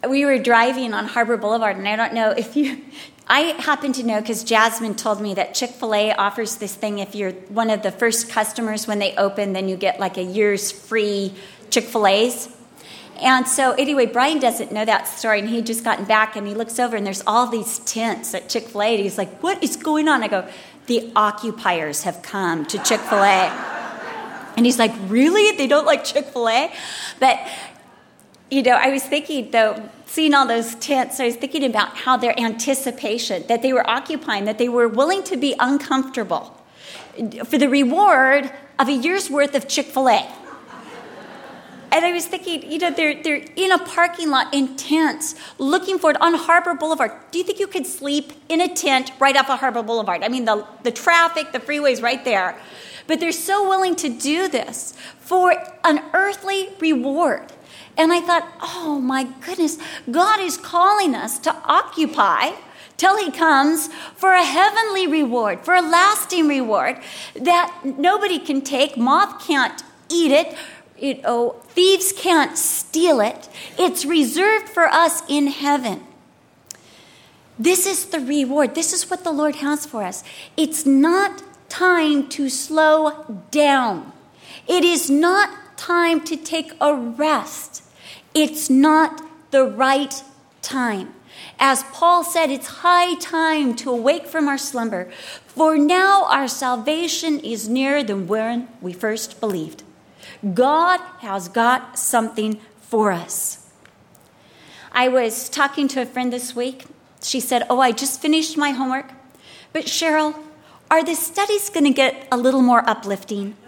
we were driving on Harbor Boulevard, and I don't know if I happen to know because Jasmine told me that Chick-fil-A offers this thing. If you're one of the first customers when they open, then you get like a year's free Chick-fil-A's. And so anyway, Brian doesn't know that story, and he had just gotten back, and he looks over, and there's all these tents at Chick-fil-A, and he's like, what is going on? I go, the occupiers have come to Chick-fil-A. And he's like, really? They don't like Chick-fil-A? But, I was thinking, though, seeing all those tents, I was thinking about how their anticipation, that they were occupying, that they were willing to be uncomfortable for the reward of a year's worth of Chick-fil-A. And I was thinking, they're in a parking lot in tents, looking for it on Harbor Boulevard. Do you think you could sleep in a tent right off of Harbor Boulevard? I mean, the traffic, the freeway's right there. But they're so willing to do this for an earthly reward. And I thought, oh my goodness, God is calling us to occupy till he comes for a heavenly reward, for a lasting reward that nobody can take. Moth can't eat it. Thieves can't steal it. It's reserved for us in heaven. This is the reward. This is what the Lord has for us. It's not time to slow down. It is not time to take a rest. It's not the right time. As Paul said, it's high time to awake from our slumber, for now our salvation is nearer than when we first believed. God has got something for us. I was talking to a friend this week. She said, I just finished my homework. But Cheryl, are the studies going to get a little more uplifting?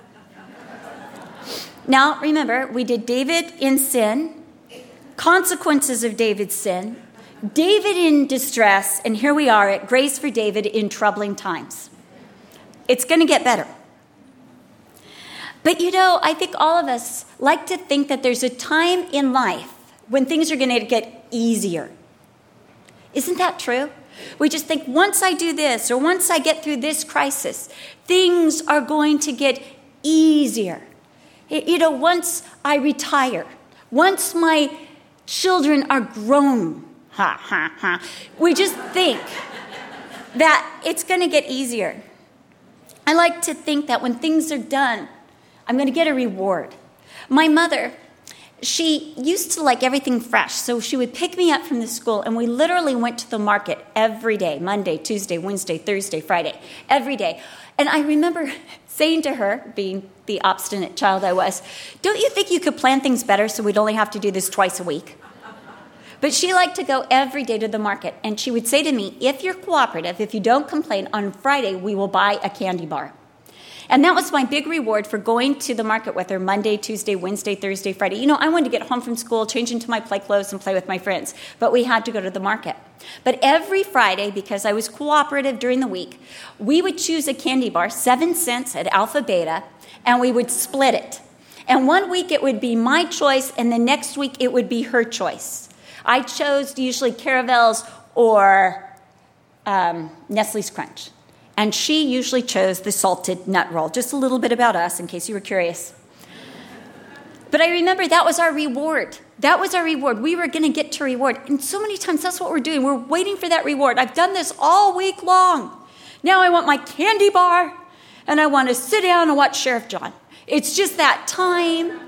Now, remember, we did David in sin, consequences of David's sin, David in distress, and here we are at Grace for David in troubling times. It's going to get better. But I think all of us like to think that there's a time in life when things are going to get easier. Isn't that true? We just think once I do this or once I get through this crisis, things are going to get easier. Once I retire, once my children are grown, we just think that it's going to get easier. I like to think that when things are done, I'm going to get a reward. My mother, she used to like everything fresh, so she would pick me up from the school, and we literally went to the market every day, Monday, Tuesday, Wednesday, Thursday, Friday, every day. And I remember saying to her, being the obstinate child I was, don't you think you could plan things better so we'd only have to do this twice a week? But she liked to go every day to the market, and she would say to me, if you're cooperative, if you don't complain, on Friday we will buy a candy bar. And that was my big reward for going to the market with her Monday, Tuesday, Wednesday, Thursday, Friday. I wanted to get home from school, change into my play clothes, and play with my friends. But we had to go to the market. But every Friday, because I was cooperative during the week, we would choose a candy bar, 7 cents at Alpha Beta, and we would split it. And one week it would be my choice, and the next week it would be her choice. I chose usually Caravels or Nestle's Crunch. And she usually chose the salted nut roll. Just a little bit about us, in case you were curious. But I remember that was our reward. That was our reward. We were going to get to reward. And so many times, that's what we're doing. We're waiting for that reward. I've done this all week long. Now I want my candy bar, and I want to sit down and watch Sheriff John. It's just that time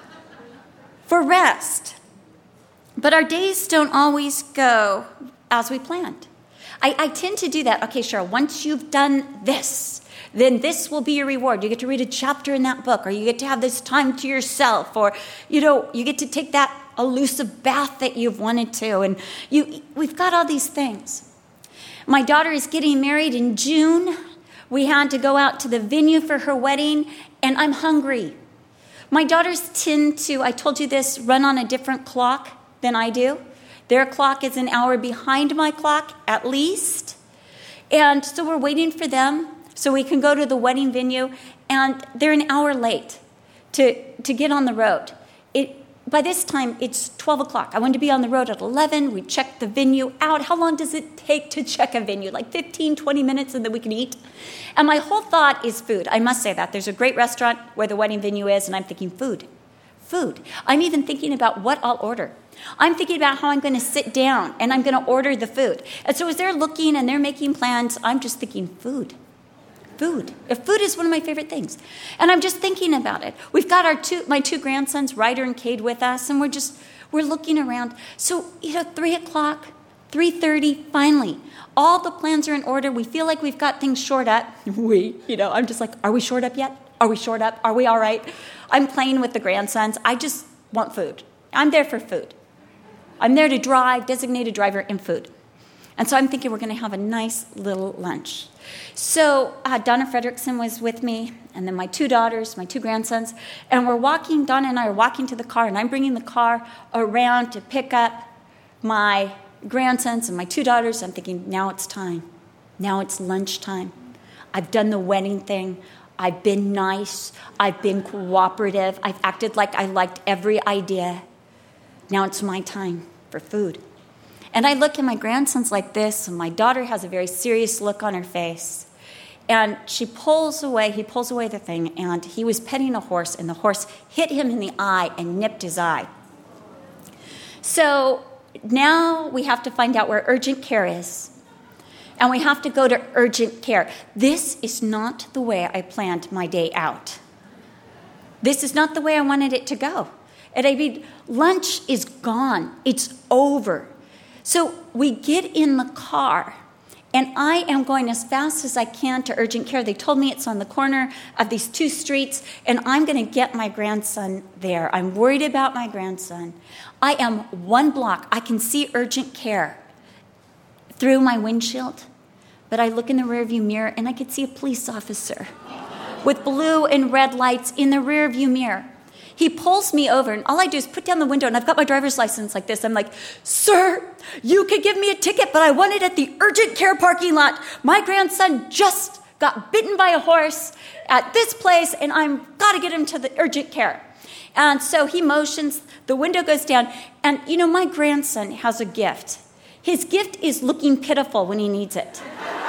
for rest. But our days don't always go as we planned. I tend to do that. Okay, Cheryl, once you've done this, then this will be your reward. You get to read a chapter in that book, or you get to have this time to yourself, or, you get to take that elusive bath that you've wanted to. And we've got all these things. My daughter is getting married in June. We had to go out to the venue for her wedding, and I'm hungry. My daughters tend to, I told you this, run on a different clock than I do. Their clock is an hour behind my clock, at least. And so we're waiting for them so we can go to the wedding venue. And they're an hour late to get on the road. By this time, it's 12 o'clock. I wanted to be on the road at 11. We checked the venue out. How long does it take to check a venue? Like 15, 20 minutes, and then we can eat. And my whole thought is food. I must say that. There's a great restaurant where the wedding venue is, and I'm thinking food. I'm even thinking about what I'll order. I'm thinking about how I'm going to sit down and I'm going to order the food. And so as they're looking and they're making plans, I'm just thinking food. Food. Food is one of my favorite things. And I'm just thinking about it. We've got my two grandsons, Ryder and Cade, with us, and we're looking around. So, 3 o'clock, 3:30, finally, all the plans are in order. We feel like we've got things shored up. I'm just like, are we shored up yet? Are we shored up? Are we all right? I'm playing with the grandsons. I just want food. I'm there for food. I'm there to drive, designated driver, and food. And so I'm thinking we're going to have a nice little lunch. So Donna Fredrickson was with me, and then my two daughters, my two grandsons, and Donna and I are walking to the car, and I'm bringing the car around to pick up my grandsons and my two daughters. I'm thinking, now it's time. Now it's lunchtime. I've done the wedding thing. I've been nice. I've been cooperative. I've acted like I liked every idea. Now it's my time for food. And I look at my grandsons like this, and my daughter has a very serious look on her face. And he pulls away the thing, and he was petting a horse, and the horse hit him in the eye and nipped his eye. So now we have to find out where urgent care is, and we have to go to urgent care. This is not the way I planned my day out. This is not the way I wanted it to go. And lunch is gone. It's over. So we get in the car, and I am going as fast as I can to urgent care. They told me it's on the corner of these two streets, and I'm going to get my grandson there. I'm worried about my grandson. I am 1 block. I can see urgent care through my windshield, but I look in the rearview mirror, and I could see a police officer with blue and red lights in the rearview mirror. He pulls me over, and all I do is put down the window, and I've got my driver's license like this. I'm like, sir, you could give me a ticket, but I want it at the urgent care parking lot. My grandson just got bitten by a horse at this place, and I've got to get him to the urgent care. And so he motions, the window goes down, and my grandson has a gift. His gift is looking pitiful when he needs it.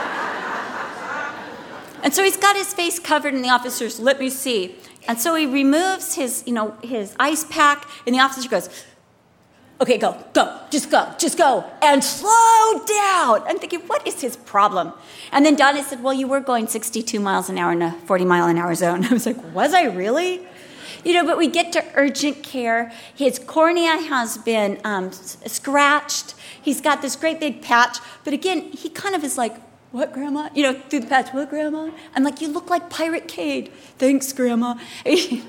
And so he's got his face covered, and the officers, let me see. And so he removes his ice pack, and the officer goes, okay, go, just go, and slow down. I'm thinking, what is his problem? And then Donna said, well, you were going 62 miles an hour in a 40-mile-an-hour zone. I was like, was I really? But we get to urgent care. His cornea has been scratched. He's got this great big patch. But again, he kind of is like, what, Grandma? Through the patch, what, Grandma? I'm like, you look like Pirate Cade. Thanks, Grandma. And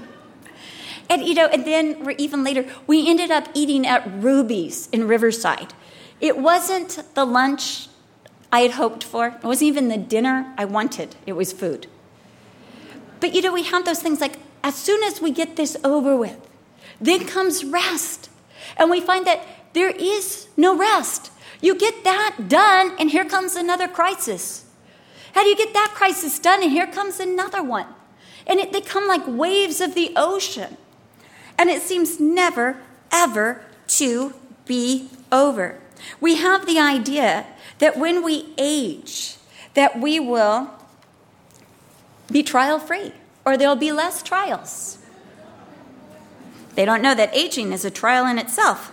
then even later, we ended up eating at Ruby's in Riverside. It wasn't the lunch I had hoped for. It wasn't even the dinner I wanted. It was food. But, we have those things like, as soon as we get this over with, then comes rest. And we find that there is no rest. You get that done, and here comes another crisis. How do you get that crisis done, and here comes another one? And they come like waves of the ocean. And it seems never, ever to be over. We have the idea that when we age, that we will be trial-free, or there'll be less trials. They don't know that aging is a trial in itself.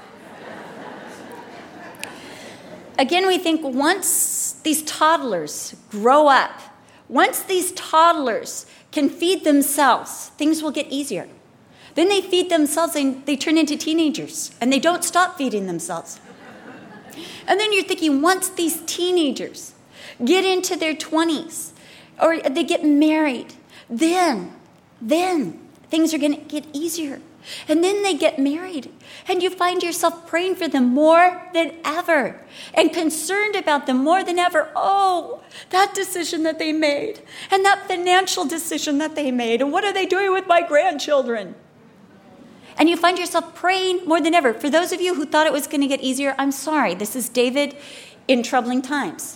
Again, we think once these toddlers grow up, once these toddlers can feed themselves, things will get easier. Then they feed themselves and they turn into teenagers, and they don't stop feeding themselves. And then you're thinking, once these teenagers get into their 20s, or they get married, then things are going to get easier. And then they get married, and you find yourself praying for them more than ever and concerned about them more than ever. Oh, that decision that they made, and that financial decision that they made, and what are they doing with my grandchildren? And you find yourself praying more than ever. For those of you who thought it was going to get easier, I'm sorry. This is David in troubling times.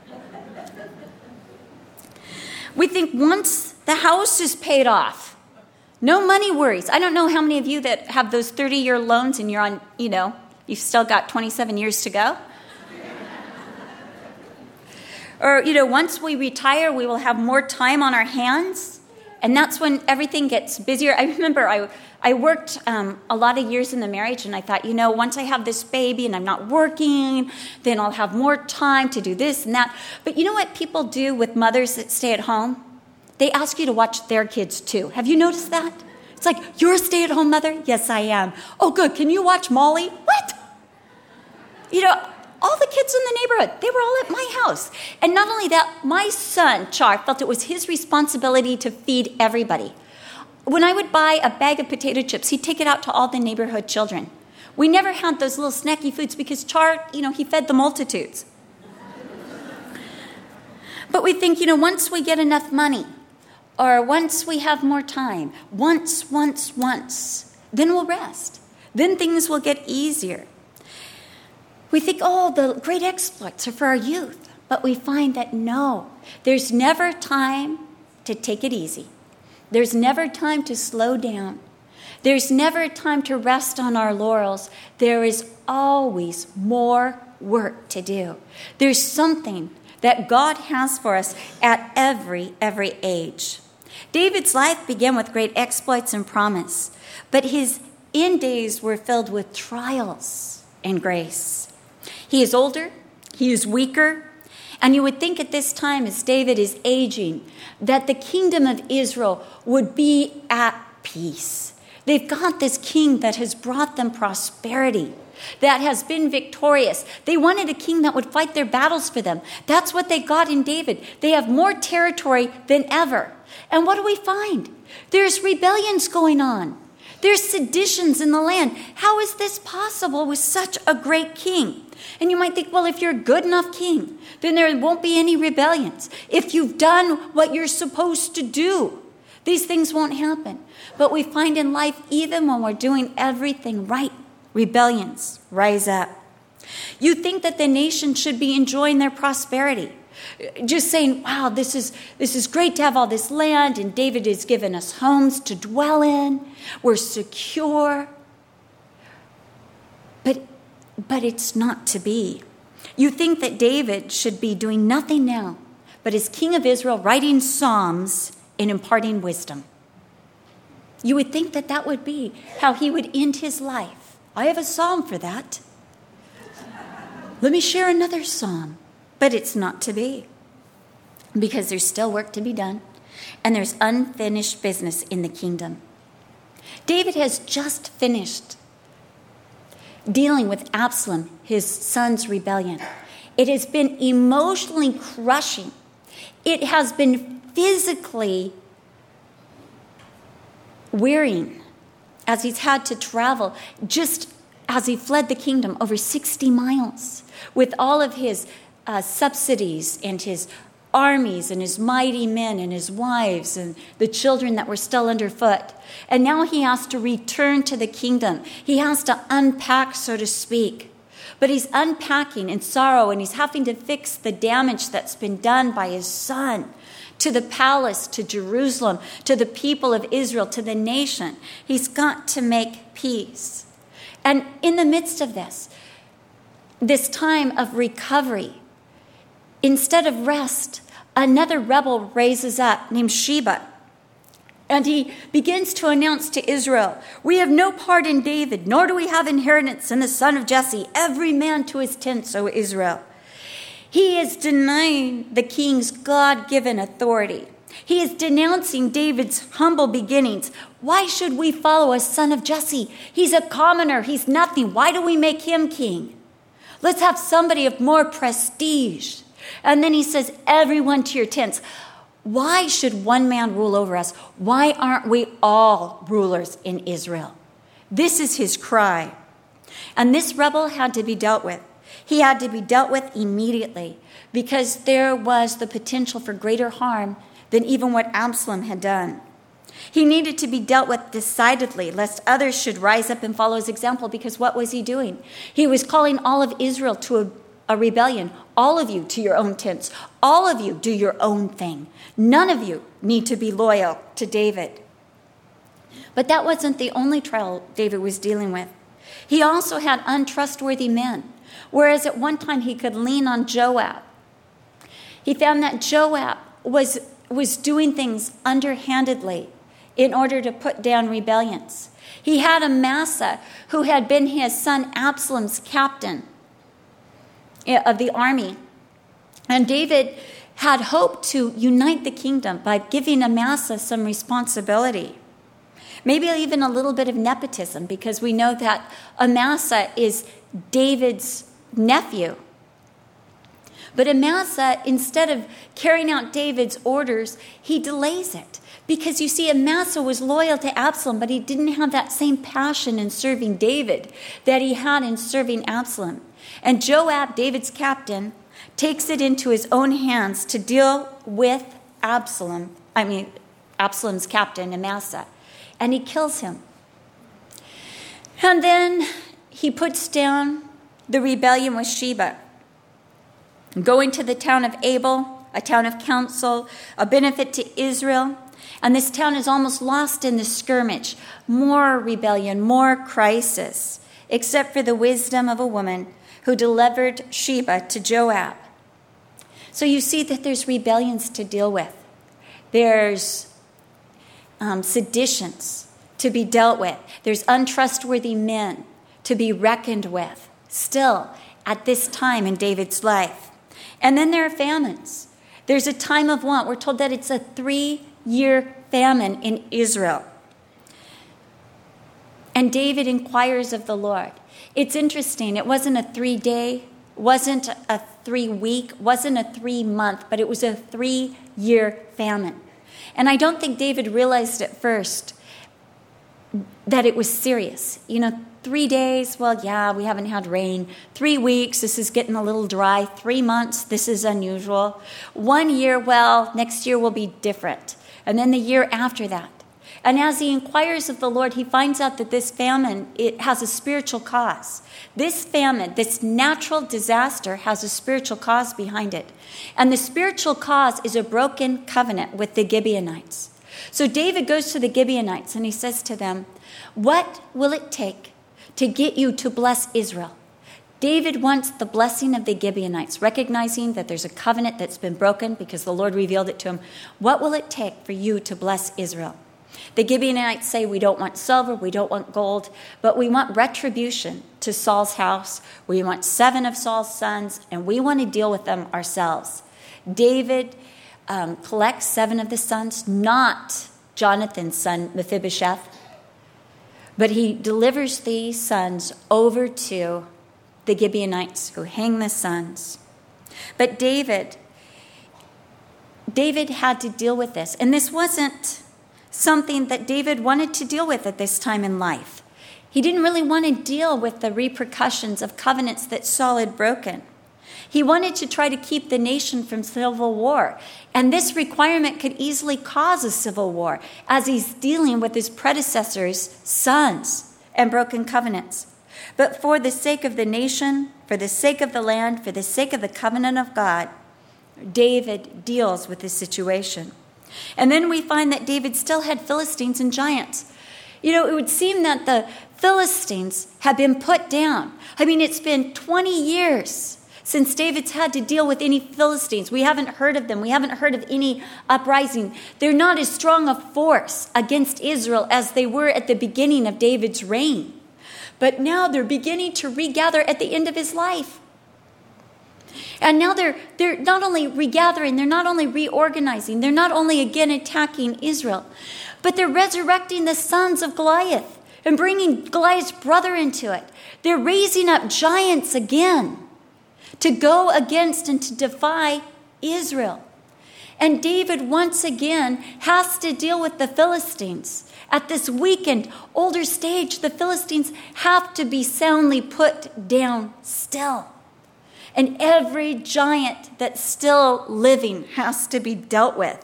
We think once the house is paid off, no money worries. I don't know how many of you that have those 30-year loans and you're on, you've still got 27 years to go. Or, once we retire, we will have more time on our hands. And that's when everything gets busier. I remember I worked a lot of years in the marriage, and I thought, once I have this baby and I'm not working, then I'll have more time to do this and that. But you know what people do with mothers that stay at home? They ask you to watch their kids too. Have you noticed that? It's like, you're a stay-at-home mother? Yes, I am. Oh, good. Can you watch Molly? What? All the kids in the neighborhood, they were all at my house. And not only that, my son, Char, felt it was his responsibility to feed everybody. When I would buy a bag of potato chips, he'd take it out to all the neighborhood children. We never had those little snacky foods because Char, he fed the multitudes. But we think, once we get enough money, or once we have more time, once, then we'll rest. Then things will get easier. We think, the great exploits are for our youth. But we find that no, there's never time to take it easy. There's never time to slow down. There's never time to rest on our laurels. There is always more work to do. There's something that God has for us at every age. David's life began with great exploits and promise, but his end days were filled with trials and grace. He is older, he is weaker, and you would think at this time, as David is aging, that the kingdom of Israel would be at peace. They've got this king that has brought them prosperity, that has been victorious. They wanted a king that would fight their battles for them. That's what they got in David. They have more territory than ever. And what do we find? There's rebellions going on. There's seditions in the land. How is this possible with such a great king? And you might think, well, if you're a good enough king, then there won't be any rebellions. If you've done what you're supposed to do, these things won't happen. But we find in life, even when we're doing everything right, rebellions rise up. You think that the nation should be enjoying their prosperity. Just saying, wow, this is great to have all this land, and David has given us homes to dwell in. We're secure. But it's not to be. You think that David should be doing nothing now, but as king of Israel, writing psalms and imparting wisdom. You would think that that would be how he would end his life. I have a psalm for that. Let me share another psalm. But it's not to be, because there's still work to be done, and there's unfinished business in the kingdom. David has just finished dealing with Absalom, his son's rebellion. It has been emotionally crushing. It has been physically wearying as he's had to travel, just as he fled the kingdom over 60 miles with all of his subsidies and his armies and his mighty men and his wives and the children that were still underfoot. And now he has to return to the kingdom. He has to unpack, so to speak. But he's unpacking in sorrow, and he's having to fix the damage that's been done by his son to the palace, to Jerusalem, to the people of Israel, to the nation. He's got to make peace. And in the midst of this time of recovery, instead of rest, another rebel raises up named Sheba. And he begins to announce to Israel, we have no part in David, nor do we have inheritance in the son of Jesse, every man to his tents, O Israel. He is denying the king's God-given authority. He is denouncing David's humble beginnings. Why should we follow a son of Jesse? He's a commoner. He's nothing. Why do we make him king? Let's have somebody of more prestige. And then he says, everyone to your tents. Why should one man rule over us? Why aren't we all rulers in Israel? This is his cry. And this rebel had to be dealt with. He had to be dealt with immediately because there was the potential for greater harm than even what Absalom had done. He needed to be dealt with decidedly, lest others should rise up and follow his example, because what was he doing? He was calling all of Israel to a rebellion. All of you to your own tents. All of you do your own thing. None of you need to be loyal to David. But that wasn't the only trial David was dealing with. He also had untrustworthy men, whereas at one time he could lean on Joab. He found that Joab was was doing things underhandedly in order to put down rebellions. He had Amasa, who had been his son Absalom's captain of the army. And David had hoped to unite the kingdom by giving Amasa some responsibility. Maybe even a little bit of nepotism, because we know that Amasa is David's nephew. But Amasa, instead of carrying out David's orders, he delays it. Because you see, Amasa was loyal to Absalom, but he didn't have that same passion in serving David that he had in serving Absalom. And Joab, David's captain, takes it into his own hands to deal with Absalom's captain, Amasa. And he kills him. And then he puts down the rebellion with Sheba, going to the town of Abel, a town of counsel, a benefit to Israel. And this town is almost lost in the skirmish. More rebellion, more crisis, except for the wisdom of a woman who delivered Sheba to Joab. So you see that there's rebellions to deal with. There's seditions to be dealt with. There's untrustworthy men to be reckoned with, still at this time in David's life. And then there are famines. There's a time of want. We're told that it's a 3-year famine in Israel. And David inquires of the Lord. It's interesting. It wasn't a 3-day, wasn't a 3-week, wasn't a 3-month, but it was a 3-year famine. And I don't think David realized at first that it was serious. 3 days, well, yeah, we haven't had rain. 3 weeks, this is getting a little dry. 3 months, this is unusual. 1 year, well, next year will be different. And then the year after that. And as he inquires of the Lord, he finds out that this famine, it has a spiritual cause. This famine, this natural disaster, has a spiritual cause behind it. And the spiritual cause is a broken covenant with the Gibeonites. So David goes to the Gibeonites and he says to them, "What will it take to get you to bless Israel?" David wants the blessing of the Gibeonites, recognizing that there's a covenant that's been broken because the Lord revealed it to him. What will it take for you to bless Israel? The Gibeonites say, we don't want silver, we don't want gold, but we want retribution to Saul's house. We want 7 of Saul's sons, and we want to deal with them ourselves. David collects 7 of the sons, not Jonathan's son, Mephibosheth, but he delivers these sons over to the Gibeonites who hang the sons. But David had to deal with this, and this wasn't something that David wanted to deal with at this time in life. He didn't really want to deal with the repercussions of covenants that Saul had broken. He wanted to try to keep the nation from civil war. And this requirement could easily cause a civil war as he's dealing with his predecessors' sons and broken covenants. But for the sake of the nation, for the sake of the land, for the sake of the covenant of God, David deals with this situation. And then we find that David still had Philistines and giants. It would seem that the Philistines have been put down. It's been 20 years since David's had to deal with any Philistines. We haven't heard of them. We haven't heard of any uprising. They're not as strong a force against Israel as they were at the beginning of David's reign. But now they're beginning to regather at the end of his life. And now they're not only regathering, they're not only reorganizing, they're not only again attacking Israel, but they're resurrecting the sons of Goliath and bringing Goliath's brother into it. They're raising up giants again to go against and to defy Israel. And David once again has to deal with the Philistines. At this weakened, older stage, the Philistines have to be soundly put down still. And every giant that's still living has to be dealt with.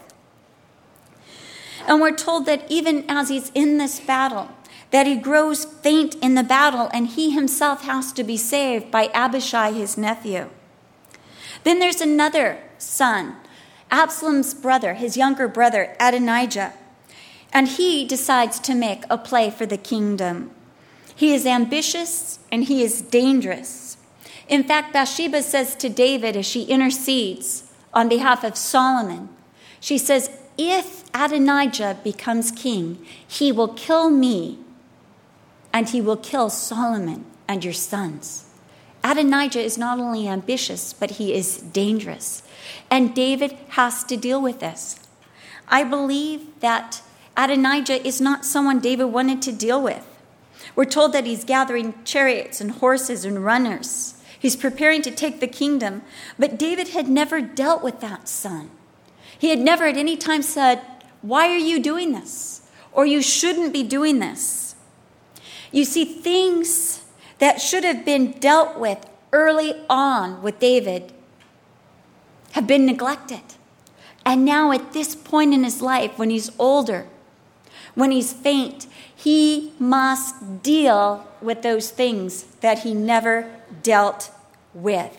And we're told that even as he's in this battle, that he grows faint in the battle, and he himself has to be saved by Abishai, his nephew. Then there's another son, Absalom's brother, his younger brother, Adonijah. And he decides to make a play for the kingdom. He is ambitious and he is dangerous. In fact, Bathsheba says to David as she intercedes on behalf of Solomon, She says, if Adonijah becomes king, he will kill me and he will kill Solomon and your sons. Adonijah is not only ambitious, but he is dangerous. And David has to deal with this. I believe that Adonijah is not someone David wanted to deal with. We're told that he's gathering chariots and horses and runners. He's preparing to take the kingdom, but David had never dealt with that son. He had never at any time said, why are you doing this? Or you shouldn't be doing this. You see, things that should have been dealt with early on with David have been neglected. And now at this point in his life, when he's older, when he's faint, he must deal with those things that he never dealt with.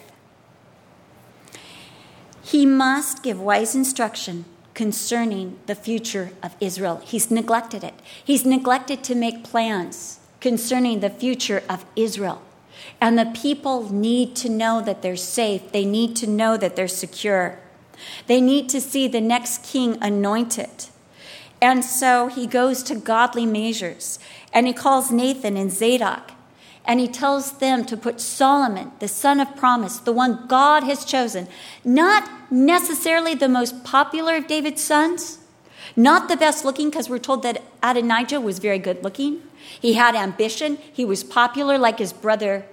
He must give wise instruction concerning the future of Israel. He's neglected it. He's neglected to make plans concerning the future of Israel. And the people need to know that they're safe. They need to know that they're secure. They need to see the next king anointed. And so he goes to godly measures, and he calls Nathan and Zadok, and he tells them to put Solomon, the son of promise, the one God has chosen, not necessarily the most popular of David's sons, not the best looking, because we're told that Adonijah was very good looking. He had ambition. He was popular like his brother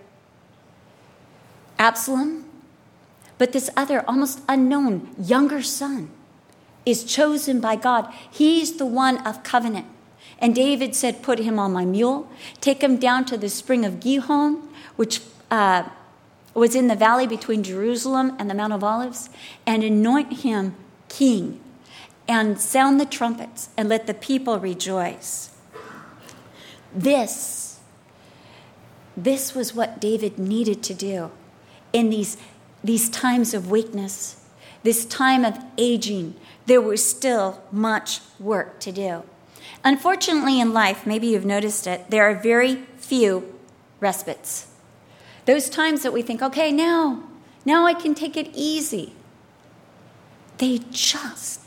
Absalom. But this other, almost unknown, younger son is chosen by God. He's the one of covenant. And David said, put him on my mule, take him down to the spring of Gihon, which was in the valley between Jerusalem and the Mount of Olives, and anoint him king, and sound the trumpets, and let the people rejoice. This was what David needed to do in these times of weakness, this time of aging. There was still much work to do. Unfortunately, in life, maybe you've noticed it, there are very few respites. Those times that we think, okay, now I can take it easy. They just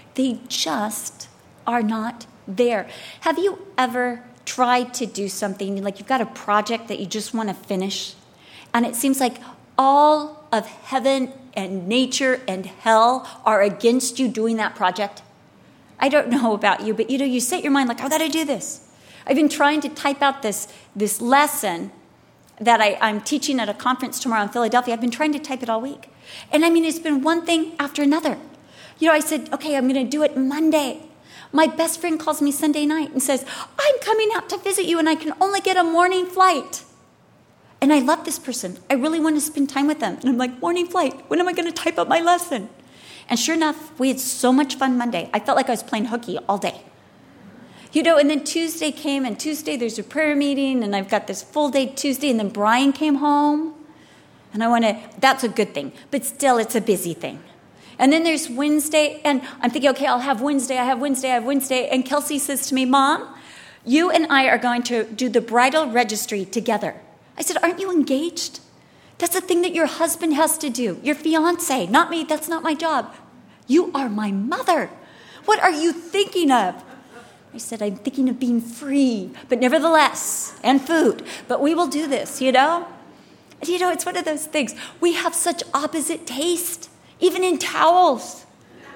are not there. Have you ever tried to do something, like you've got a project that you just want to finish, and it seems like all of heaven and nature and hell are against you doing that project? I don't know about you, but you set your mind like, I got to do this. I've been trying to type out this lesson that I'm teaching at a conference tomorrow in Philadelphia. I've been trying to type it all week. And it's been one thing after another. I said, okay, I'm going to do it Monday. My best friend calls me Sunday night and says, I'm coming out to visit you and I can only get a morning flight. And I love this person. I really want to spend time with them. And I'm like, morning flight, when am I going to type up my lesson? And sure enough, we had so much fun Monday. I felt like I was playing hooky all day. And then Tuesday came, and Tuesday there's a prayer meeting, and I've got this full day Tuesday, and then Brian came home. And that's a good thing, but still it's a busy thing. And then there's Wednesday, and I'm thinking, okay, I have Wednesday. And Kelsey says to me, Mom, you and I are going to do the bridal registry together. I said, aren't you engaged? That's a thing that your husband has to do. Your fiance, not me. That's not my job. You are my mother. What are you thinking of? I said, I'm thinking of being free, but nevertheless, and food. But we will do this, And, it's one of those things. We have such opposite taste, even in towels.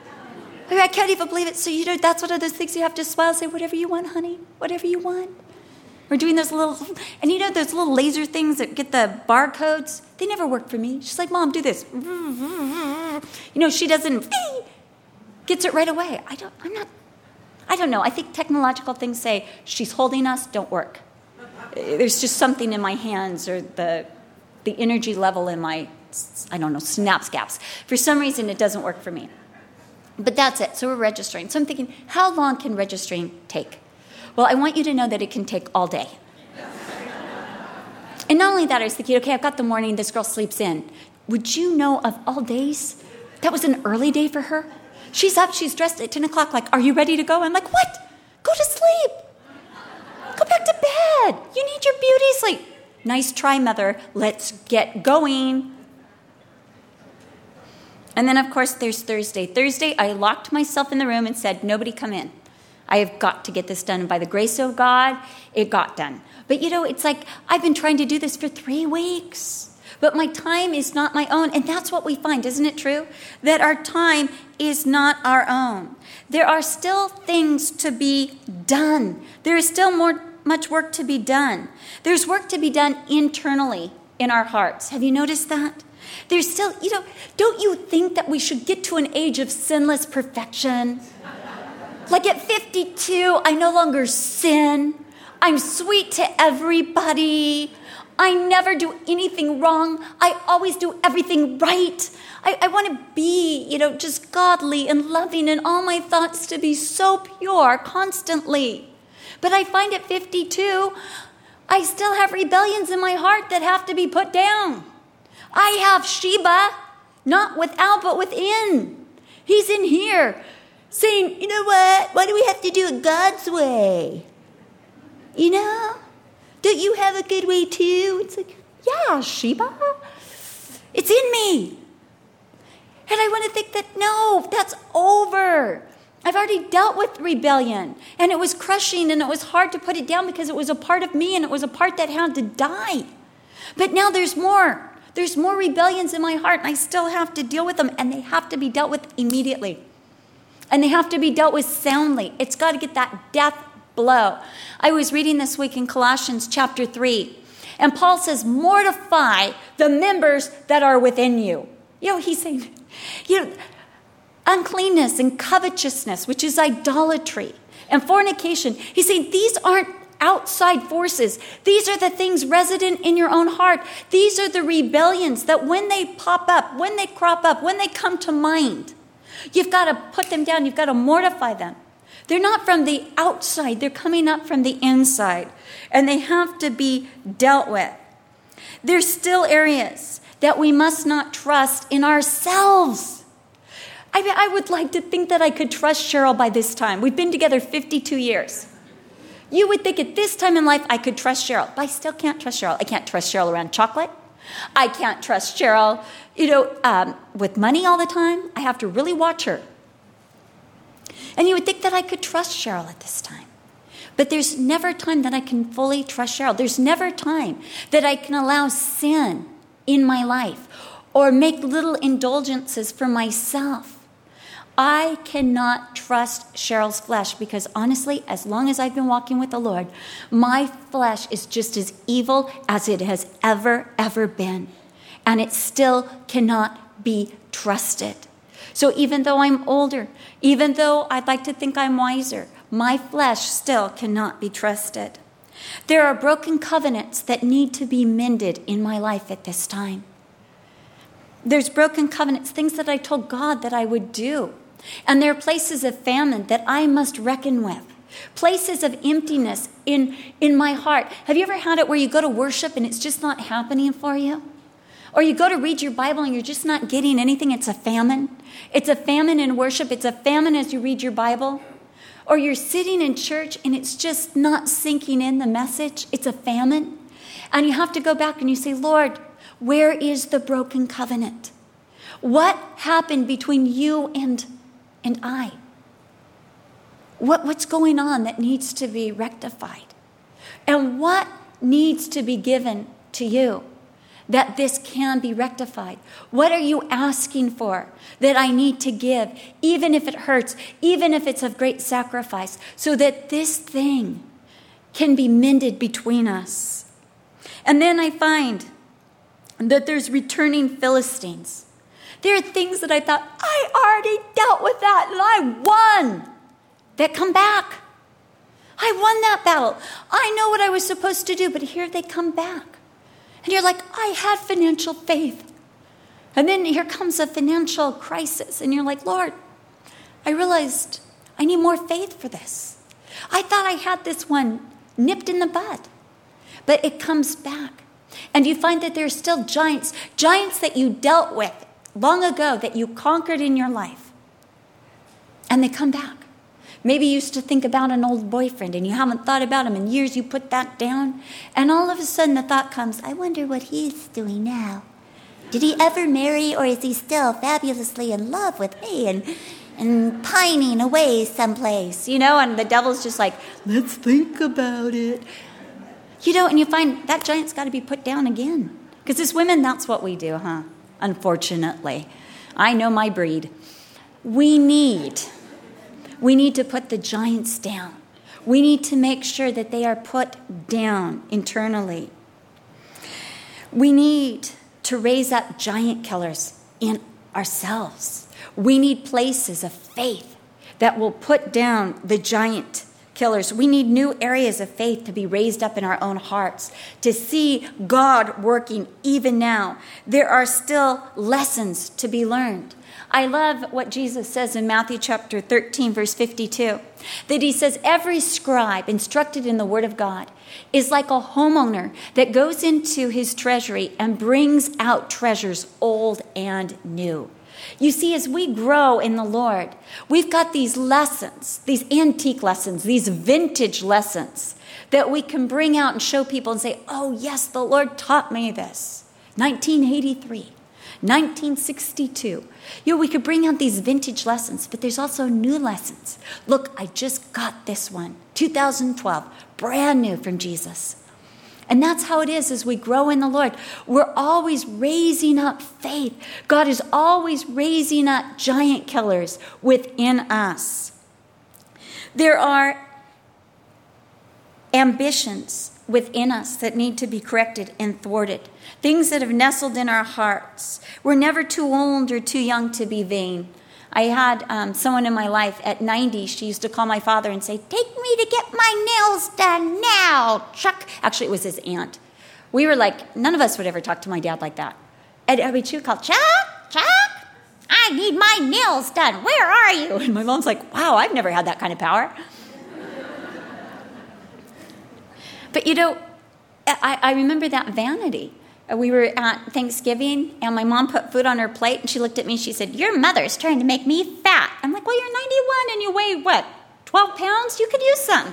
I can't even believe it. So, that's one of those things you have to smile and say, whatever you want, honey, whatever you want. We're doing those those little laser things that get the barcodes. They never work for me. She's like, Mom, do this. She doesn't, gets it right away. I don't know. I think technological things say, she's holding us, don't work. There's just something in my hands or the energy level in my, synapse gaps. For some reason, it doesn't work for me. But that's it. So we're registering. So I'm thinking, how long can registering take? Well, I want you to know that it can take all day. And not only that, I was thinking, okay, I've got the morning, this girl sleeps in. Would you know of all days, that was an early day for her? She's up, she's dressed at 10 o'clock, like, are you ready to go? I'm like, what? Go to sleep. Go back to bed. You need your beauty sleep. Nice try, mother. Let's get going. And then, of course, there's Thursday. Thursday, I locked myself in the room and said, nobody come in. I have got to get this done. And by the grace of God, it got done. But, it's like I've been trying to do this for 3 weeks. But my time is not my own. And that's what we find, isn't it true? That our time is not our own. There are still things to be done. There is still much work to be done. There's work to be done internally in our hearts. Have you noticed that? There's still, don't you think that we should get to an age of sinless perfection? Like at 52, I no longer sin. I'm sweet to everybody. I never do anything wrong. I always do everything right. I want to be, just godly and loving and all my thoughts to be so pure constantly. But I find at 52, I still have rebellions in my heart that have to be put down. I have Sheba, not without, but within. He's in here saying, you know what? Why do we have to do it God's way? Don't you have a good way too? It's like, yeah, Sheba. It's in me. And I want to think that, no, that's over. I've already dealt with rebellion. And it was crushing and it was hard to put it down because it was a part of me and it was a part that had to die. But now there's more. There's more rebellions in my heart and I still have to deal with them. And they have to be dealt with immediately. And they have to be dealt with soundly. It's got to get that death blow. I was reading this week in Colossians chapter 3. And Paul says, mortify the members that are within you. He's saying, uncleanness and covetousness, which is idolatry, and fornication. He's saying these aren't outside forces. These are the things resident in your own heart. These are the rebellions that when they pop up, when they crop up, when they come to mind, you've got to put them down. You've got to mortify them. They're not from the outside. They're coming up from the inside. And they have to be dealt with. There's still areas that we must not trust in ourselves. I would like to think that I could trust Cheryl by this time. We've been together 52 years. You would think at this time in life I could trust Cheryl, but I still can't trust Cheryl. I can't trust Cheryl around chocolate. I can't trust Cheryl, with money all the time. I have to really watch her. And you would think that I could trust Cheryl at this time. But there's never a time that I can fully trust Cheryl. There's never a time that I can allow sin in my life or make little indulgences for myself. I cannot trust Cheryl's flesh because honestly, as long as I've been walking with the Lord, my flesh is just as evil as it has ever been. And it still cannot be trusted. So even though I'm older, even though I'd like to think I'm wiser, my flesh still cannot be trusted. There are broken covenants that need to be mended in my life at this time. There's broken covenants, things that I told God that I would do. And there are places of famine that I must reckon with. Places of emptiness in my heart. Have you ever had it where you go to worship and it's just not happening for you? Or you go to read your Bible and you're just not getting anything. It's a famine. It's a famine in worship. It's a famine as you read your Bible. Or you're sitting in church and it's just not sinking in the message. It's a famine. And you have to go back and you say, Lord, where is the broken covenant? What happened between you and I? What's going on that needs to be rectified? And what needs to be given to you that this can be rectified? What are you asking for that I need to give, even if it hurts, even if it's of great sacrifice, so that this thing can be mended between us? And then I find that there's returning Philistines. There are things that I thought, I already dealt with that and I won, that come back. I won that battle. I know what I was supposed to do, but here they come back. And you're like, I had financial faith. And then here comes a financial crisis. And you're like, Lord, I realized I need more faith for this. I thought I had this one nipped in the bud. But it comes back. And you find that there's still giants that you dealt with long ago that you conquered in your life. And they come back. Maybe you used to think about an old boyfriend and you haven't thought about him in years. You put that down. And all of a sudden the thought comes, I wonder what he's doing now. Did he ever marry, or is he still fabulously in love with me and pining away someplace? And the devil's just like, let's think about it. And you find that giant's got to be put down again. Because as women, that's what we do, huh? Unfortunately. I know my breed. We need to put the giants down. We need to make sure that they are put down internally. We need to raise up giant killers in ourselves. We need places of faith that will put down the giant killers. We need new areas of faith to be raised up in our own hearts, to see God working even now. There are still lessons to be learned. I love what Jesus says in Matthew chapter 13, verse 52, that he says, every scribe instructed in the word of God is like a homeowner that goes into his treasury and brings out treasures old and new. You see, as we grow in the Lord, we've got these lessons, these antique lessons, these vintage lessons that we can bring out and show people and say, oh, yes, the Lord taught me this. 1983, 1962. We could bring out these vintage lessons, but there's also new lessons. Look, I just got this one, 2012, brand new from Jesus. And that's how it is as we grow in the Lord. We're always raising up faith. God is always raising up giant killers within us. There are ambitions within us that need to be corrected and thwarted. Things that have nestled in our hearts. We're never too old or too young to be vain. I had someone in my life at 90, she used to call my father and say, take me to get my nails done now, Chuck. Actually, it was his aunt. We were like, none of us would ever talk to my dad like that. And she would call, Chuck, I need my nails done. Where are you? And my mom's like, wow, I've never had that kind of power. But I remember that vanity. We were at Thanksgiving, and my mom put food on her plate, and she looked at me, and she said, your mother's trying to make me fat. I'm like, well, you're 91, and you weigh, what, 12 pounds? You could use some.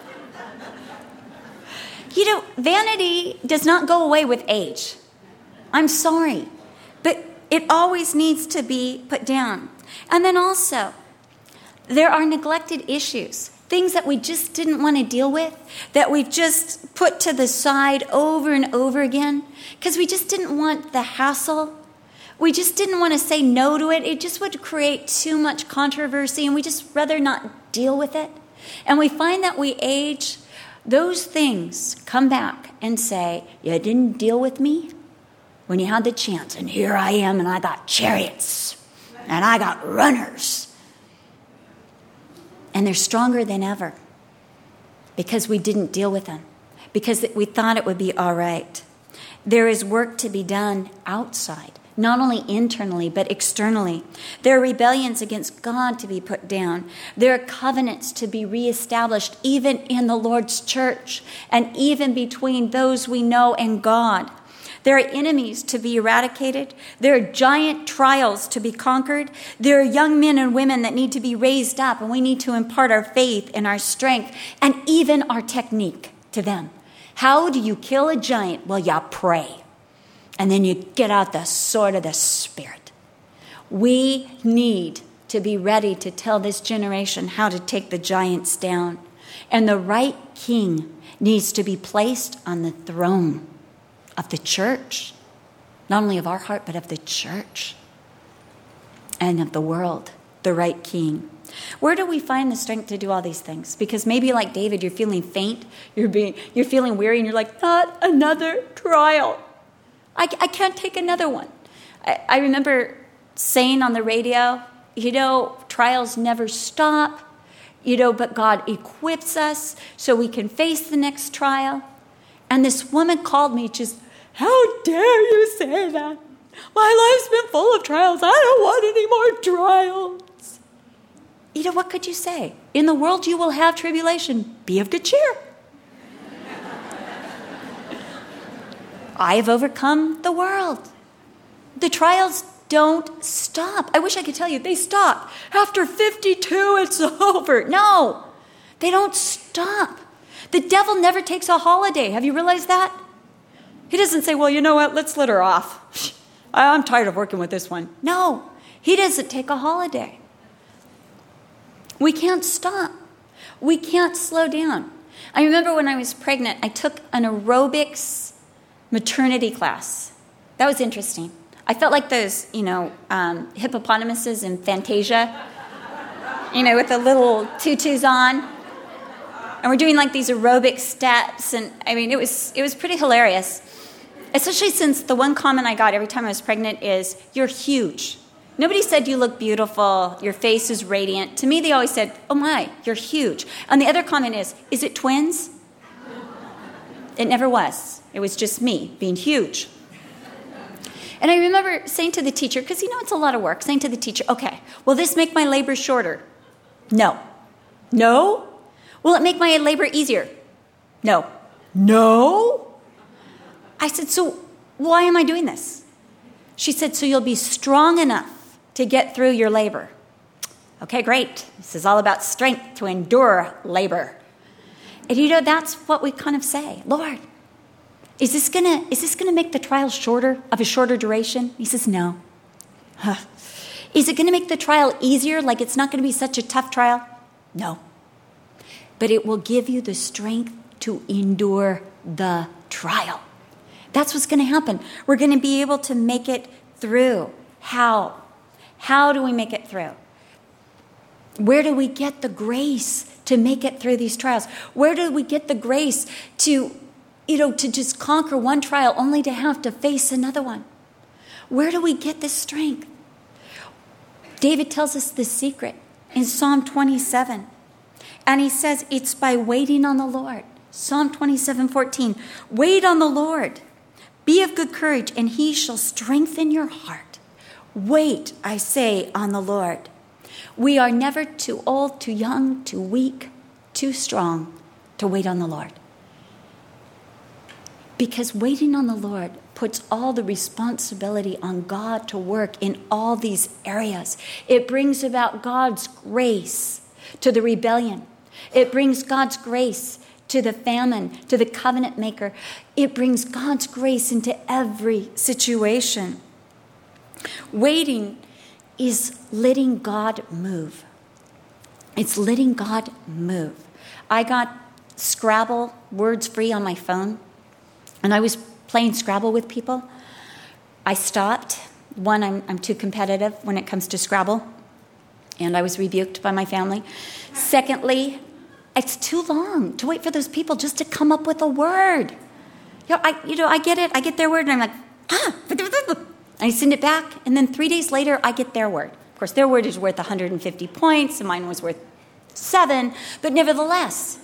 Vanity does not go away with age. I'm sorry, but it always needs to be put down. And then also, there are neglected issues. Things that we just didn't want to deal with, that we've just put to the side over and over again, because we just didn't want the hassle. We just didn't want to say no to it. It just would create too much controversy, and we just rather not deal with it. And we find that we age, those things come back and say, you didn't deal with me when you had the chance, and here I am, and I got chariots, and I got runners. And they're stronger than ever because we didn't deal with them, because we thought it would be all right. There is work to be done outside, not only internally, but externally. There are rebellions against God to be put down. There are covenants to be reestablished, even in the Lord's church and even between those we know and God. There are enemies to be eradicated. There are giant trials to be conquered. There are young men and women that need to be raised up, and we need to impart our faith and our strength and even our technique to them. How do you kill a giant? Well, you pray. And then you get out the sword of the Spirit. We need to be ready to tell this generation how to take the giants down. And the right king needs to be placed on the throne of the church, not only of our heart, but of the church and of the world, the right king. Where do we find the strength to do all these things? Because maybe like David, you're feeling faint, you're feeling weary, and you're like, not another trial. I can't take another one. I remember saying on the radio, trials never stop, but God equips us so we can face the next trial. And this woman called me just, how dare you say that? My life's been full of trials. I don't want any more trials. What could you say? In the world you will have tribulation. Be of good cheer. I have overcome the world. The trials don't stop. I wish I could tell you they stop. After 52, it's over. No, they don't stop. The devil never takes a holiday. Have you realized that? He doesn't say, well, you know what? Let's let her off. I'm tired of working with this one. No, he doesn't take a holiday. We can't stop. We can't slow down. I remember when I was pregnant, I took an aerobics maternity class. That was interesting. I felt like those, hippopotamuses in Fantasia, with the little tutus on. And we're doing like these aerobic steps. And it was pretty hilarious. Especially since the one comment I got every time I was pregnant is, "You're huge." Nobody said you look beautiful, your face is radiant. To me, they always said, "Oh my, you're huge." And the other comment is it twins? It never was. It was just me being huge. And I remember saying to the teacher, because it's a lot of work, saying to the teacher, "Okay, will this make my labor shorter?" No. No? Will it make my labor easier? No. No? I said, "So why am I doing this?" She said, "So you'll be strong enough to get through your labor." Okay, great. This is all about strength to endure labor. And that's what we kind of say. "Lord, is this gonna make the trial shorter, of a shorter duration?" He says, "No." "Is it gonna make the trial easier, like it's not gonna be such a tough trial?" "No." "But it will give you the strength to endure the trial." That's what's going to happen. We're going to be able to make it through. How? How do we make it through? Where do we get the grace to make it through these trials? Where do we get the grace to just conquer one trial only to have to face another one? Where do we get this strength? David tells us the secret in Psalm 27. And he says it's by waiting on the Lord. Psalm 27:14. Wait on the Lord. Be of good courage, and he shall strengthen your heart. Wait, I say, on the Lord. We are never too old, too young, too weak, too strong to wait on the Lord. Because waiting on the Lord puts all the responsibility on God to work in all these areas. It brings about God's grace to the rebellion. It brings God's grace to the famine, to the covenant maker. It brings God's grace into every situation. Waiting is letting God move. It's letting God move. I got Scrabble words free on my phone, and I was playing Scrabble with people. I stopped. One, I'm too competitive when it comes to Scrabble, and I was rebuked by my family. Secondly, it's too long to wait for those people just to come up with a word. I get it. I get their word, and I'm like, I send it back, and then 3 days later, I get their word. Of course, their word is worth 150 points, and mine was worth 7, but nevertheless,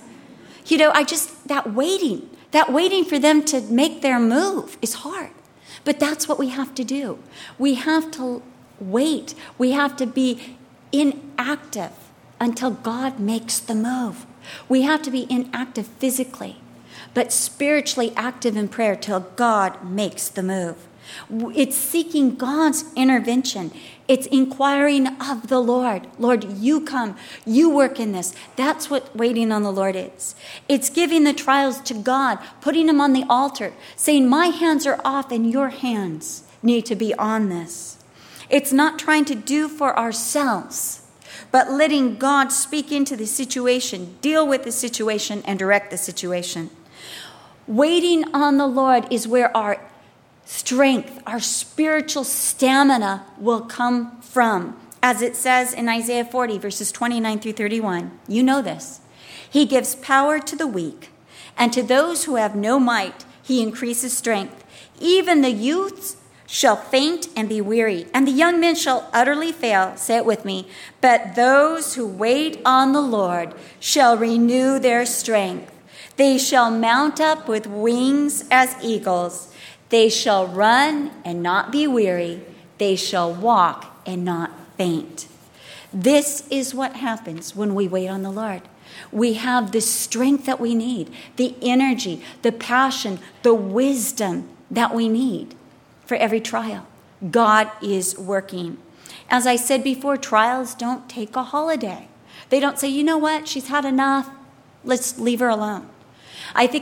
that waiting for them to make their move is hard. But that's what we have to do. We have to wait. We have to be inactive until God makes the move. We have to be inactive physically, but spiritually active in prayer till God makes the move. It's seeking God's intervention. It's inquiring of the Lord. Lord, you come, you work in this. That's what waiting on the Lord is. It's giving the trials to God, putting them on the altar, saying, my hands are off and your hands need to be on this. It's not trying to do for ourselves, but letting God speak into the situation, deal with the situation, and direct the situation. Waiting on the Lord is where our strength, our spiritual stamina will come from. As it says in Isaiah 40, verses 29 through 31. You know this. He gives power to the weak, and to those who have no might, he increases strength. Even the youths shall faint and be weary, and the young men shall utterly fail. Say it with me. But those who wait on the Lord shall renew their strength. They shall mount up with wings as eagles. They shall run and not be weary. They shall walk and not faint. This is what happens when we wait on the Lord. We have the strength that we need, the energy, the passion, the wisdom that we need for every trial. God is working. As I said before, trials don't take a holiday. They don't say, you know what, she's had enough. Let's leave her alone. I think of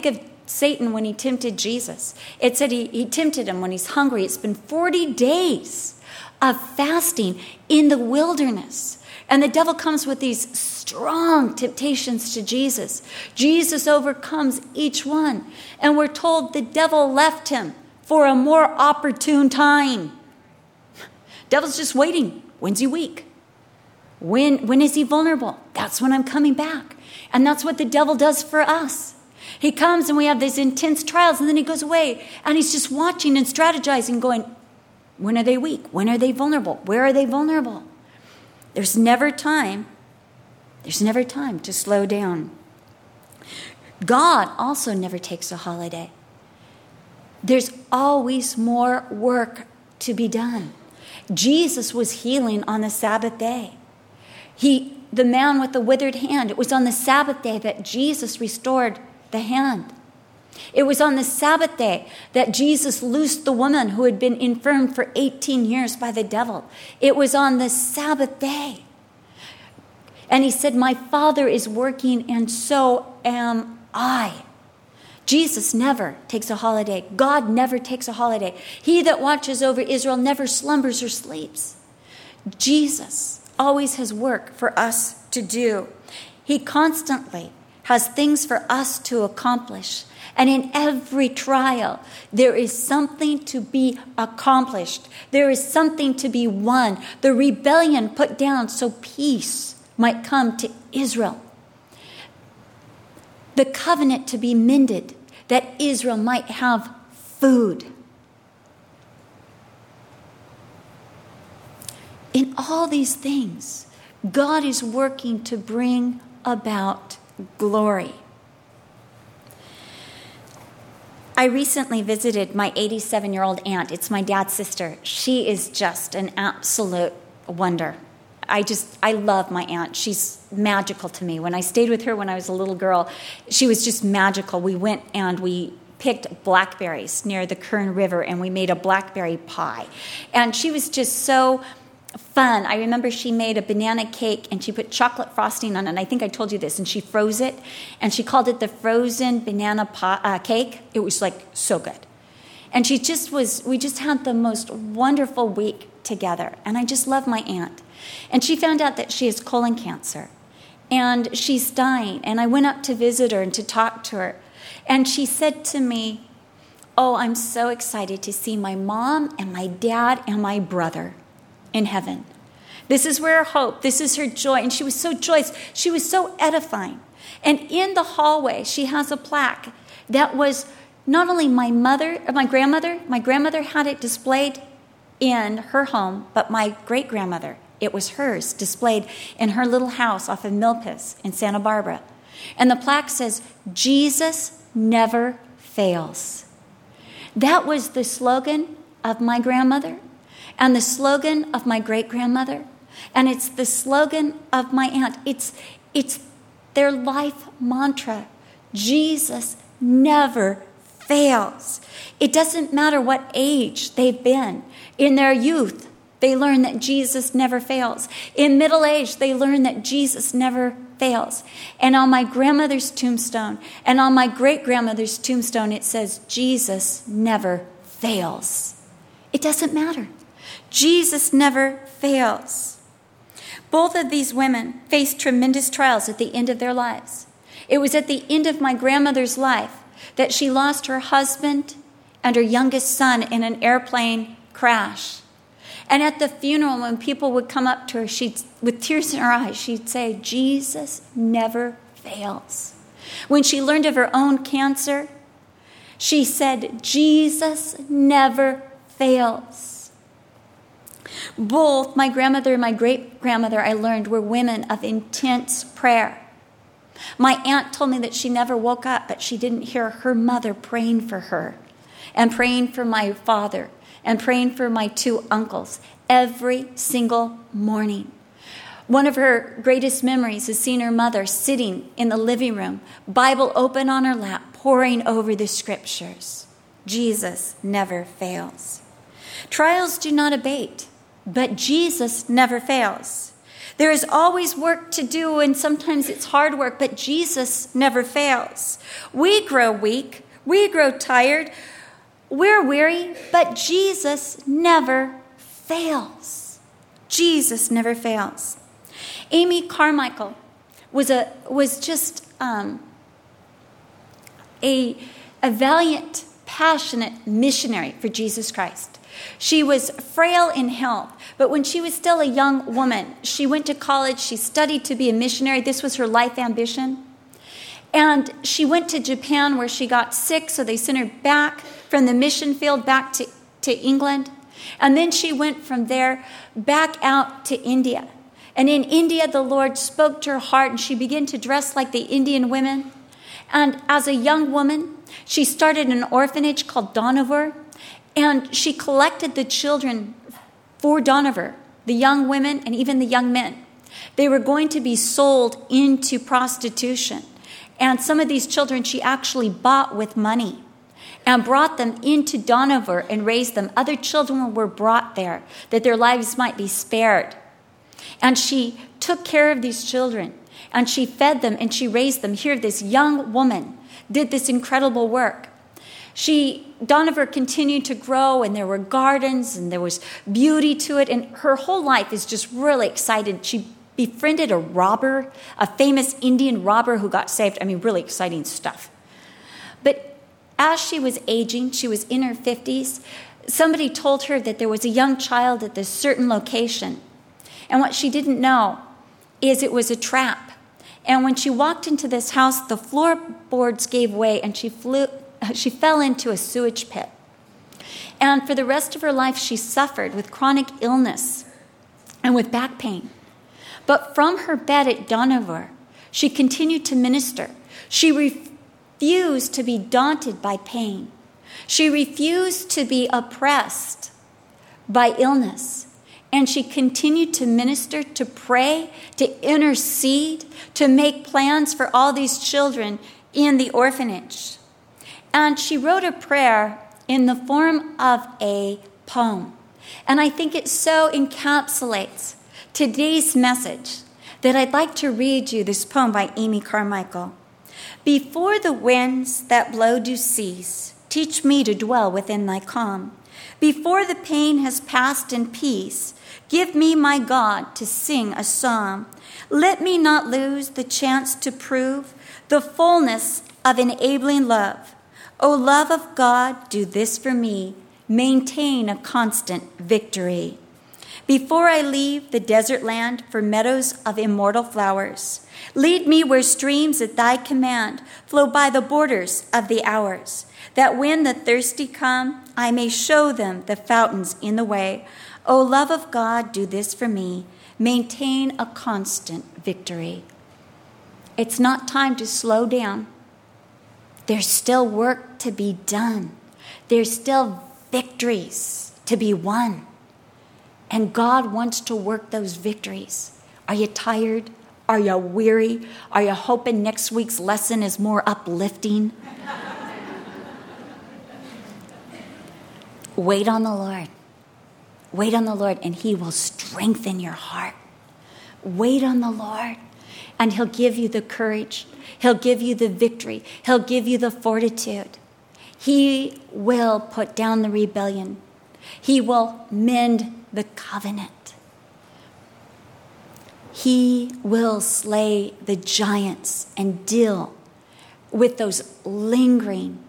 Satan when he tempted Jesus. It said he tempted him when he's hungry. It's been 40 days of fasting in the wilderness. And the devil comes with these strong temptations to Jesus. Jesus overcomes each one. And we're told the devil left him for a more opportune time. Devil's just waiting. When's he weak? When is he vulnerable? That's when I'm coming back. And that's what the devil does for us. He comes and we have these intense trials, and then he goes away. And he's just watching and strategizing, going, when are they weak? When are they vulnerable? Where are they vulnerable? There's never time to slow down. God also never takes a holiday. There's always more work to be done. Jesus was healing on the Sabbath day. The man with the withered hand, it was on the Sabbath day that Jesus restored the hand. It was on the Sabbath day that Jesus loosed the woman who had been infirm for 18 years by the devil. It was on the Sabbath day. And he said, my Father is working, and so am I. Jesus never takes a holiday. God never takes a holiday. He that watches over Israel never slumbers or sleeps. Jesus always has work for us to do. He constantly has things for us to accomplish. And in every trial, there is something to be accomplished. There is something to be won. The rebellion put down so peace might come to Israel. The covenant to be mended, that Israel might have food. In all these things, God is working to bring about glory. I recently visited my 87-year-old aunt. It's my dad's sister. She is just an absolute wonder. I love my aunt. She's magical to me. When I stayed with her when I was a little girl, she was just magical. We went and we picked blackberries near the Kern River, and we made a blackberry pie. And she was just so fun. I remember she made a banana cake, and she put chocolate frosting on it. And I think I told you this. And she froze it, and she called it the frozen banana cake. It was like so good. And we just had the most wonderful week together. And I just love my aunt. And she found out that she has colon cancer, and she's dying. And I went up to visit her and to talk to her. And she said to me, oh, I'm so excited to see my mom and my dad and my brother in heaven. This is where her hope, this is her joy. And she was so joyous. She was so edifying. And in the hallway, she has a plaque that was not only my grandmother had it displayed in her home, but my great-grandmother, it was hers, displayed in her little house off of Milpas in Santa Barbara. And the plaque says, Jesus never fails. That was the slogan of my grandmother, and the slogan of my great-grandmother, and it's the slogan of my aunt. It's their life mantra. Jesus never fails. It doesn't matter what age they've been. In their youth, they learn that Jesus never fails. In middle age, they learn that Jesus never fails. And on my grandmother's tombstone and on my great-grandmother's tombstone, it says, Jesus never fails. It doesn't matter. Jesus never fails. Both of these women faced tremendous trials at the end of their lives. It was at the end of my grandmother's life that she lost her husband and her youngest son in an airplane crash. And at the funeral, when people would come up to her, with tears in her eyes, she'd say, Jesus never fails. When she learned of her own cancer, she said, Jesus never fails. Both my grandmother and my great-grandmother, I learned, were women of intense prayer. My aunt told me that she never woke up, but she didn't hear her mother praying for her and praying for my father and praying for my two uncles every single morning. One of her greatest memories is seeing her mother sitting in the living room, Bible open on her lap, poring over the scriptures. Jesus never fails. Trials do not abate, but Jesus never fails. There is always work to do, and sometimes it's hard work, but Jesus never fails. We grow weak. We grow tired. We're weary, but Jesus never fails. Jesus never fails. Amy Carmichael was just a valiant, passionate missionary for Jesus Christ. She was frail in health, but when she was still a young woman, she went to college, she studied to be a missionary. This was her life ambition. And she went to Japan where she got sick, so they sent her back from the mission field back to England. And then she went from there back out to India. And in India, the Lord spoke to her heart, and she began to dress like the Indian women. And as a young woman, she started an orphanage called Dohnavur, and she collected the children for Dohnavur, the young women and even the young men. They were going to be sold into prostitution. And some of these children she actually bought with money and brought them into Dohnavur and raised them. Other children were brought there that their lives might be spared. And she took care of these children, and she fed them, and she raised them. Here, this young woman did this incredible work. Dohnavur continued to grow, and there were gardens, and there was beauty to it, and her whole life is just really excited. She befriended a robber, a famous Indian robber who got saved. I mean, really exciting stuff. But as she was aging, she was in her 50s, somebody told her that there was a young child at this certain location. And what she didn't know is it was a trap. And when she walked into this house, the floorboards gave way, and she fell into a sewage pit. And for the rest of her life, she suffered with chronic illness and with back pain. But from her bed at Dohnavur, she continued to minister. She refused to be daunted by pain. She refused to be oppressed by illness. And she continued to minister, to pray, to intercede, to make plans for all these children in the orphanage. And she wrote a prayer in the form of a poem. And I think it so encapsulates today's message that I'd like to read you this poem by Amy Carmichael. Before the winds that blow do cease, teach me to dwell within thy calm. Before the pain has passed in peace, give me, my God, to sing a psalm. Let me not lose the chance to prove the fullness of enabling love. O love of God, do this for me. Maintain a constant victory. Before I leave the desert land for meadows of immortal flowers, lead me where streams at thy command flow by the borders of the hours, that when the thirsty come, I may show them the fountains in the way. O love of God, do this for me. Maintain a constant victory. It's not time to slow down. There's still work to be done. There's still victories to be won. And God wants to work those victories. Are you tired? Are you weary? Are you hoping next week's lesson is more uplifting? Wait on the Lord. Wait on the Lord, and he will strengthen your heart. Wait on the Lord, and he'll give you the courage. He'll give you the victory. He'll give you the fortitude. He will put down the rebellion. He will mend the covenant. He will slay the giants and deal with those lingering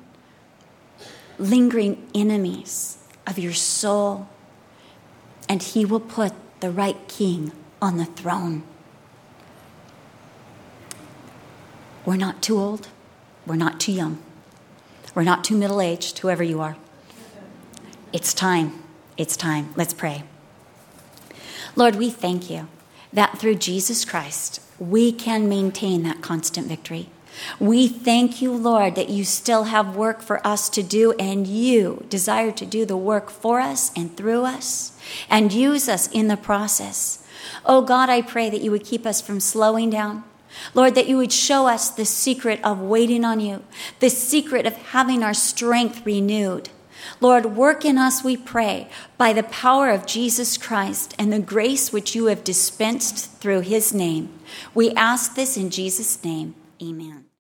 enemies of your soul. And he will put the right king on the throne. We're not too old. We're not too young. We're not too middle-aged, whoever you are. It's time. It's time. Let's pray. Lord, we thank you that through Jesus Christ, we can maintain that constant victory. We thank you, Lord, that you still have work for us to do, and you desire to do the work for us and through us and use us in the process. Oh God, I pray that you would keep us from slowing down. Lord, that you would show us the secret of waiting on you, the secret of having our strength renewed. Lord, work in us, we pray, by the power of Jesus Christ and the grace which you have dispensed through his name. We ask this in Jesus' name. Amen.